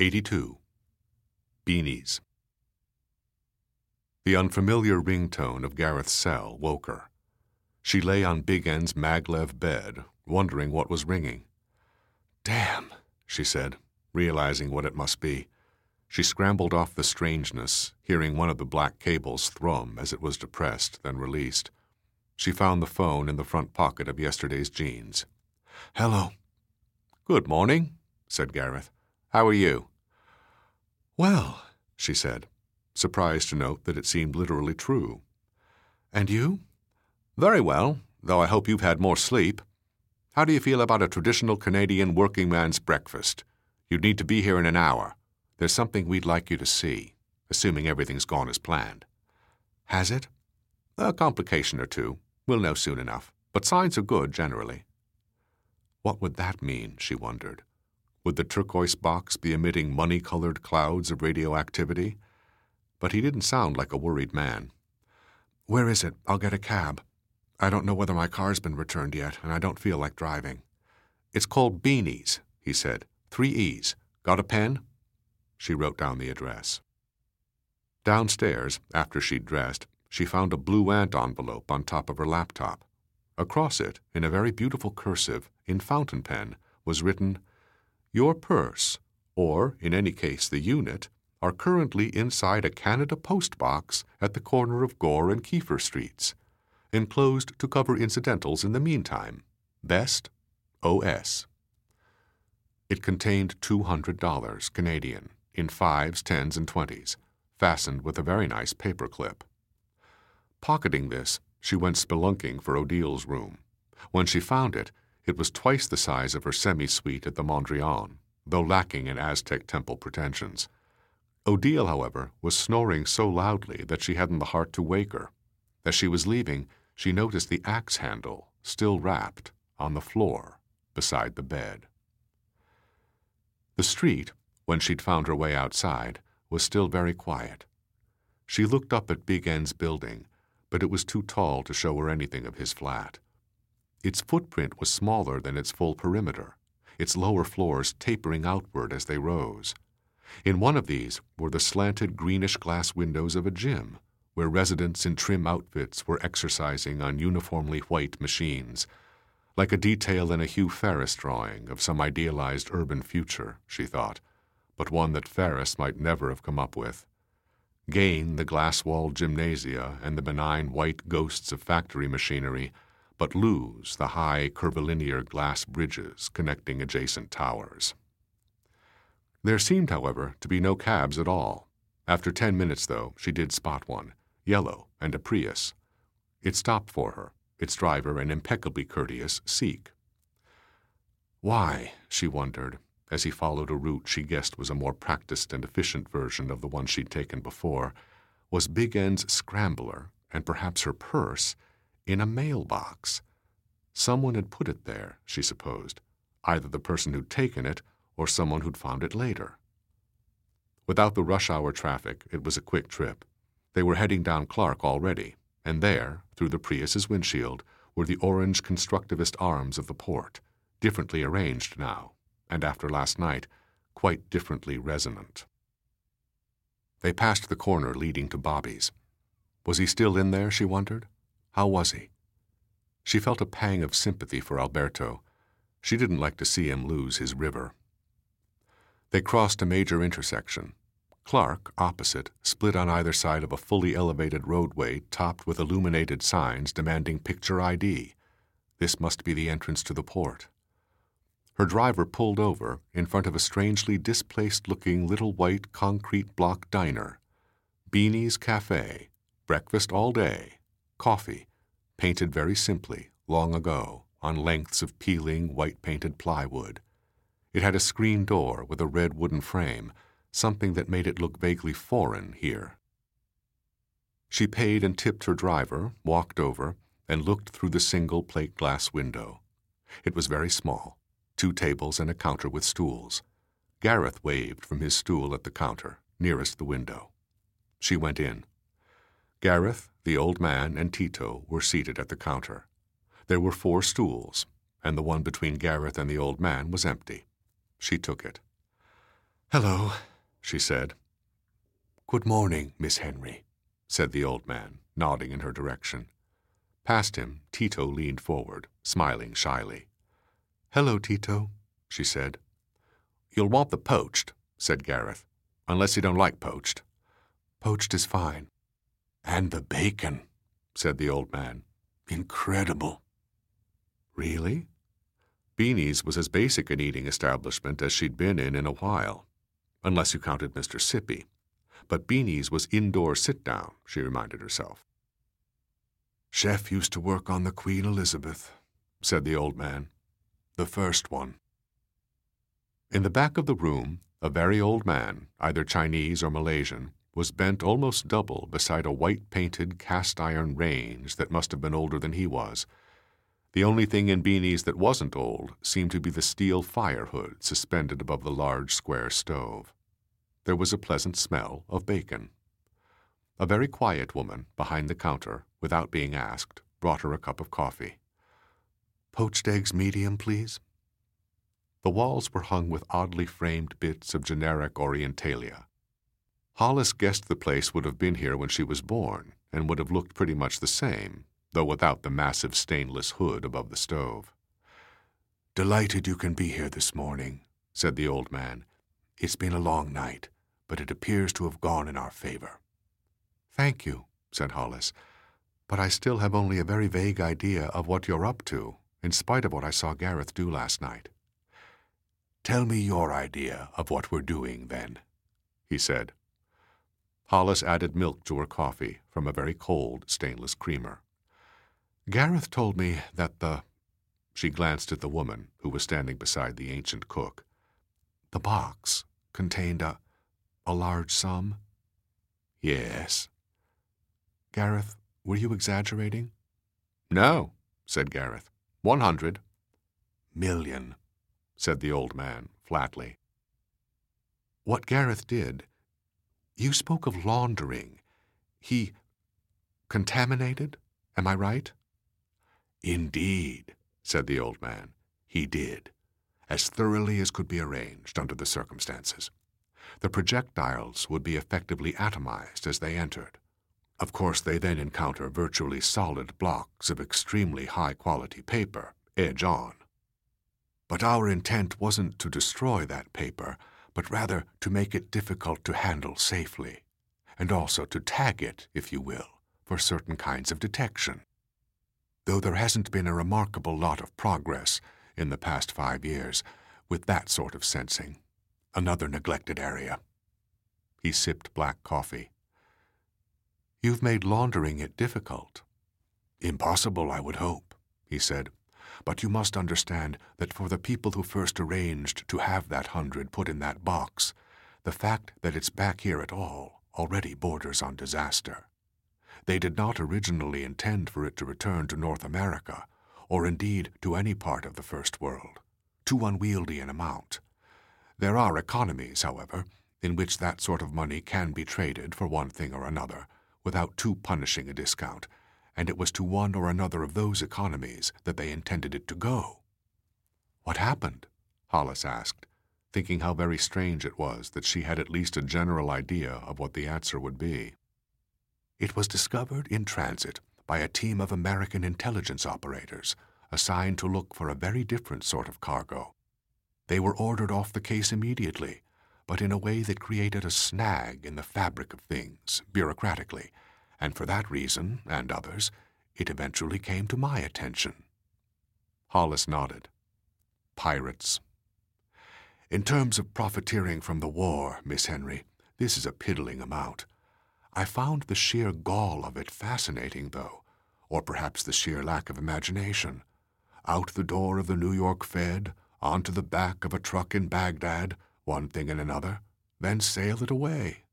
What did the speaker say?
82. Beanies. The unfamiliar ringtone of Gareth's cell woke her. She lay on Big N's maglev bed, wondering what was ringing. "Damn," she said, realizing what it must be. She scrambled off the strangeness, hearing one of the black cables thrum as it was depressed, then released. She found the phone in the front pocket of yesterday's jeans. "Hello." "Good morning," said Gareth. "How are you?" "Well," she said, surprised to note that it seemed literally true. "And you?" "Very well, though I hope you've had more sleep. How do you feel about a traditional Canadian working man's breakfast? You'd need to be here in an hour. There's something we'd like you to see, assuming everything's gone as planned." "Has it?" "A complication or two. We'll know soon enough, but signs are good generally." What would that mean, she wondered? Would the turquoise box be emitting money-colored clouds of radioactivity? But he didn't sound like a worried man. "Where is it? I'll get a cab. I don't know whether my car's been returned yet, and I don't feel like driving." "It's called Beanies," he said. 3 E's. Got a pen?" She wrote down the address. Downstairs, after she'd dressed, she found a blue ant envelope on top of her laptop. Across it, in a very beautiful cursive, in fountain pen, was written, "Your purse, or, in any case, the unit, are currently inside a Canada Post box at the corner of Gore and Kiefer Streets. Enclosed to cover incidentals in the meantime. Best, O.S." It contained $200 Canadian, in 5s, 10s, and 20s, fastened with a very nice paper clip. Pocketing this, she went spelunking for Odille's room. When she found it, it was twice the size of her semi-suite at the Mondrian, though lacking in Aztec temple pretensions. Odile, however, was snoring so loudly that she hadn't the heart to wake her. As she was leaving, she noticed the axe handle, still wrapped, on the floor, beside the bed. The street, when she'd found her way outside, was still very quiet. She looked up at Big N's building, but it was too tall to show her anything of his flat. Its footprint was smaller than its full perimeter, its lower floors tapering outward as they rose. In one of these were the slanted greenish glass windows of a gym, where residents in trim outfits were exercising on uniformly white machines, like a detail in a Hugh Ferris drawing of some idealized urban future, she thought, but one that Ferris might never have come up with. Gain the glass-walled gymnasia and the benign white ghosts of factory machinery, but lose the high, curvilinear glass bridges connecting adjacent towers. There seemed, however, to be no cabs at all. After 10 minutes, though, she did spot one, yellow and a Prius. It stopped for her, its driver an impeccably courteous Sikh. Why, she wondered, as he followed a route she guessed was a more practiced and efficient version of the one she'd taken before, was Big N's scrambler, and perhaps her purse, in a mailbox. Someone had put it there, she supposed, either the person who'd taken it or someone who'd found it later. Without the rush-hour traffic, it was a quick trip. They were heading down Clark already, and there, through the Prius's windshield, were the orange constructivist arms of the port, differently arranged now, and after last night, quite differently resonant. They passed the corner leading to Bobby's. Was he still in there, she wondered? How was he? She felt a pang of sympathy for Alberto. She didn't like to see him lose his river. They crossed a major intersection. Clark, opposite, split on either side of a fully elevated roadway topped with illuminated signs demanding picture ID. This must be the entrance to the port. Her driver pulled over in front of a strangely displaced-looking little white concrete block diner. Beanie's Cafe, breakfast all day, coffee, painted very simply, long ago, on lengths of peeling, white-painted plywood. It had a screen door with a red wooden frame, something that made it look vaguely foreign here. She paid and tipped her driver, walked over, and looked through the single plate glass window. It was very small, 2 tables and a counter with stools. Gareth waved from his stool at the counter, nearest the window. She went in. Gareth, the old man, and Tito were seated at the counter. There were 4 stools, and the one between Gareth and the old man was empty. She took it. "Hello," she said. "Good morning, Miss Henry," said the old man, nodding in her direction. Past him, Tito leaned forward, smiling shyly. "Hello, Tito," she said. "You'll want the poached," said Gareth, "unless you don't like poached." "Poached is fine." "And the bacon," said the old man. "Incredible." "Really?" Beanie's was as basic an eating establishment as she'd been in a while, unless you counted Mr. Sippy. But Beanie's was indoor sit-down, she reminded herself. "Chef used to work on the Queen Elizabeth," said the old man. "The first one." In the back of the room, a very old man, either Chinese or Malaysian, was bent almost double beside a white-painted cast-iron range that must have been older than he was. The only thing in Beanie's that wasn't old seemed to be the steel fire hood suspended above the large square stove. There was a pleasant smell of bacon. A very quiet woman behind the counter, without being asked, brought her a cup of coffee. "Poached eggs medium, please." The walls were hung with oddly framed bits of generic Orientalia. Hollis guessed the place would have been here when she was born, and would have looked pretty much the same, though without the massive stainless hood above the stove. "Delighted you can be here this morning," said the old man. "It's been a long night, but it appears to have gone in our favor." "Thank you," said Hollis, "but I still have only a very vague idea of what you're up to, in spite of what I saw Gareth do last night." "Tell me your idea of what we're doing, then," he said. Hollis added milk to her coffee from a very cold stainless creamer. "Gareth told me that She glanced at the woman who was standing beside the ancient cook. "The box contained a large sum?" "Yes." "Gareth, were you exaggerating?" "No," said Gareth. 100. "Million," said the old man flatly. "What Gareth did, you spoke of laundering. He contaminated, am I right?" "Indeed," said the old man, "he did, as thoroughly as could be arranged under the circumstances. The projectiles would be effectively atomized as they entered. Of course, they then encounter virtually solid blocks of extremely high-quality paper, edge on. But our intent wasn't to destroy that paper, but rather to make it difficult to handle safely, and also to tag it, if you will, for certain kinds of detection. Though there hasn't been a remarkable lot of progress in the past 5 years with that sort of sensing. Another neglected area." He sipped black coffee. "You've made laundering it difficult." "Impossible, I would hope," he said. "But you must understand that for the people who first arranged to have that 100 put in that box, the fact that it's back here at all already borders on disaster. They did not originally intend for it to return to North America, or indeed to any part of the First World. Too unwieldy an amount. There are economies, however, in which that sort of money can be traded for one thing or another, without too punishing a discount, and it was to one or another of those economies that they intended it to go." "What happened?" Hollis asked, thinking how very strange it was that she had at least a general idea of what the answer would be. "It was discovered in transit by a team of American intelligence operators assigned to look for a very different sort of cargo. They were ordered off the case immediately, but in a way that created a snag in the fabric of things, bureaucratically, and for that reason, and others, it eventually came to my attention." Hollis nodded. "Pirates. In terms of profiteering from the war, Miss Henry, this is a piddling amount. I found the sheer gall of it fascinating, though, or perhaps the sheer lack of imagination. Out the door of the New York Fed, onto the back of a truck in Baghdad, one thing and another, then sail it away.